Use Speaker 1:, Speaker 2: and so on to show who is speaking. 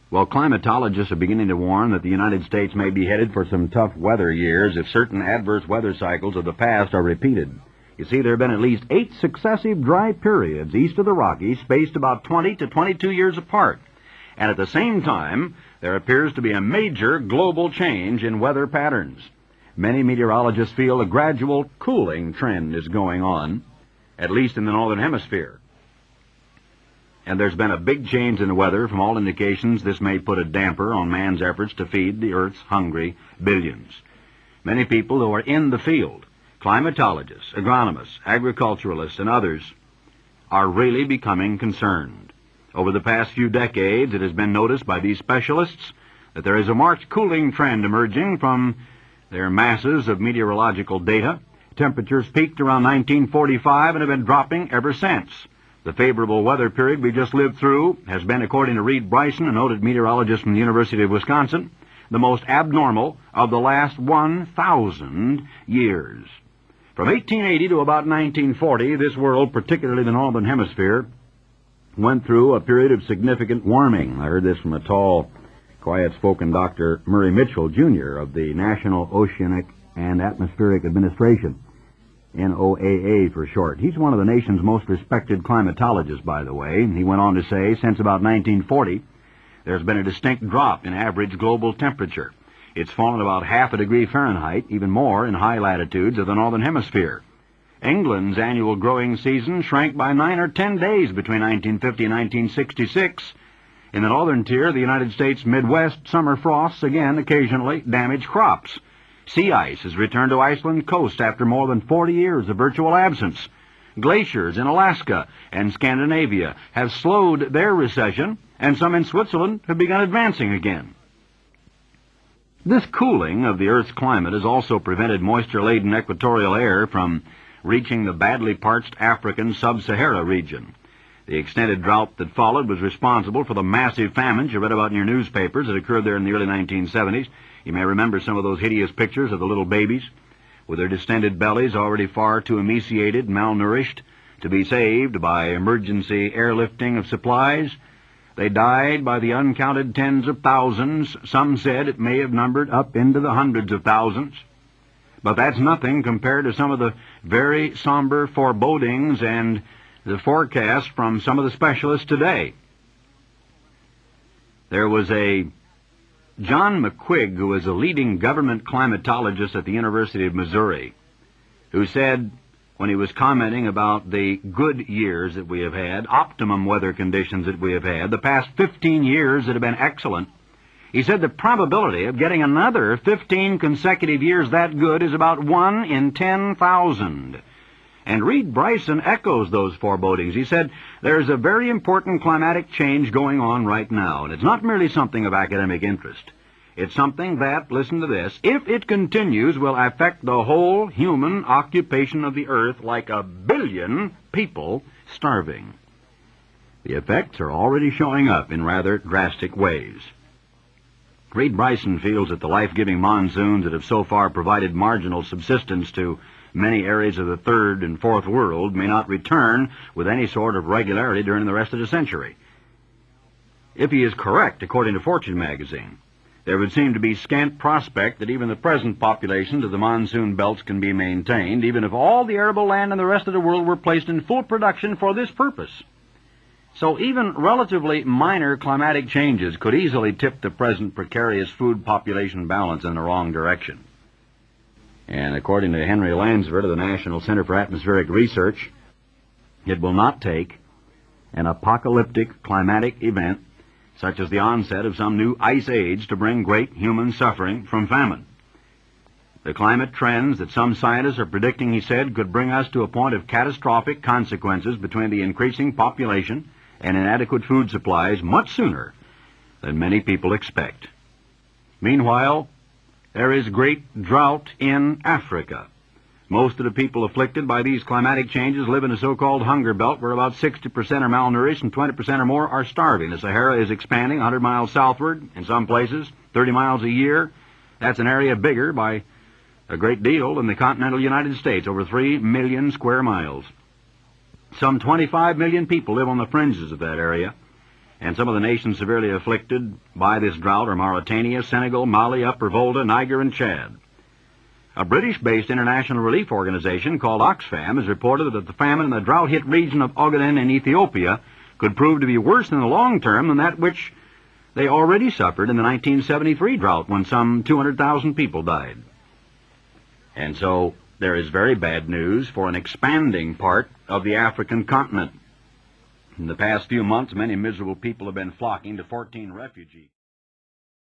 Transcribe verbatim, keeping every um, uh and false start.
Speaker 1: Well, climatologists are beginning to warn that the United States may be headed for some tough weather years if certain adverse weather cycles of the past are repeated. You see, there have been at least eight successive dry periods east of the Rockies, spaced about twenty to twenty-two years apart. And at the same time, there appears to be a major global change in weather patterns. Many meteorologists feel a gradual cooling trend is going on, at least in the northern hemisphere. And there's been a big change in the weather. From all indications, this may put a damper on man's efforts to feed the Earth's hungry billions. Many people who are in the field, climatologists, agronomists, agriculturalists, and others, are really becoming concerned. Over the past few decades, it has been noticed by these specialists that there is a marked cooling trend emerging from their masses of meteorological data. Temperatures peaked around nineteen forty-five and have been dropping ever since. The favorable weather period we just lived through has been, according to Reed Bryson, a noted meteorologist from the University of Wisconsin, the most abnormal of the last one thousand years. From eighteen eighty to about nineteen forty, this world, particularly the northern hemisphere, went through a period of significant warming. I heard this from a tall, quiet-spoken Doctor Murray Mitchell, Junior of the National Oceanic and Atmospheric Administration, N O A A for short. He's one of the nation's most respected climatologists, by the way. He went on to say, since about nineteen forty, there's been a distinct drop in average global temperature. It's fallen about half a degree Fahrenheit, even more in high latitudes of the northern hemisphere. England's annual growing season shrank by nine or ten days between nineteen fifty and nineteen sixty-six. In the northern tier of the United States Midwest, summer frosts again occasionally damage crops. Sea ice has returned to Iceland coast after more than forty years of virtual absence. Glaciers in Alaska and Scandinavia have slowed their recession, and some in Switzerland have begun advancing again. This cooling of the Earth's climate has also prevented moisture-laden equatorial air from reaching the badly parched African sub-Sahara region. The extended drought that followed was responsible for the massive famines you read about in your newspapers that occurred there in the early nineteen seventies. You may remember some of those hideous pictures of the little babies with their distended bellies already far too emaciated and malnourished to be saved by emergency airlifting of supplies. They died by the uncounted tens of thousands. Some said it may have numbered up into the hundreds of thousands. But that's nothing compared to some of the very somber forebodings and the forecast from some of the specialists today. There was a John McQuigg, who is a leading government climatologist at the University of Missouri, who said, when he was commenting about the good years that we have had, optimum weather conditions that we have had, the past fifteen years that have been excellent, he said the probability of getting another fifteen consecutive years that good is about one in ten thousand. And Reed Bryson echoes those forebodings. He said, there's a very important climatic change going on right now, and it's not merely something of academic interest. It's something that, listen to this, if it continues, will affect the whole human occupation of the earth like a billion people starving. The effects are already showing up in rather drastic ways. Reed Bryson feels that the life-giving monsoons that have so far provided marginal subsistence to many areas of the third and fourth world may not return with any sort of regularity during the rest of the century. If he is correct, according to Fortune magazine, there would seem to be scant prospect that even the present populations of the monsoon belts can be maintained, even if all the arable land in the rest of the world were placed in full production for this purpose. So even relatively minor climatic changes could easily tip the present precarious food population balance in the wrong direction. And according to Henry Lansford of the National Center for Atmospheric Research, it will not take an apocalyptic climatic event such as the onset of some new ice age to bring great human suffering from famine. The climate trends that some scientists are predicting, he said, could bring us to a point of catastrophic consequences between the increasing population and inadequate food supplies much sooner than many people expect. Meanwhile, there is great drought in Africa. Most of the people afflicted by these climatic changes live in a so-called hunger belt where about sixty percent are malnourished and twenty percent or more are starving. The Sahara is expanding one hundred miles southward in some places, thirty miles a year. That's an area bigger by a great deal than the continental United States, over three million square miles. Some twenty-five million people live on the fringes of that area. And some of the nations severely afflicted by this drought are Mauritania, Senegal, Mali, Upper Volta, Niger, and Chad. A British-based international relief organization called Oxfam has reported that the famine in the drought-hit region of Ogaden in Ethiopia could prove to be worse in the long term than that which they already suffered in the nineteen seventy-three drought when some two hundred thousand people died. And so there is very bad news for an expanding part of the African continent. In the past few months, many miserable people have been flocking to fourteen refugees.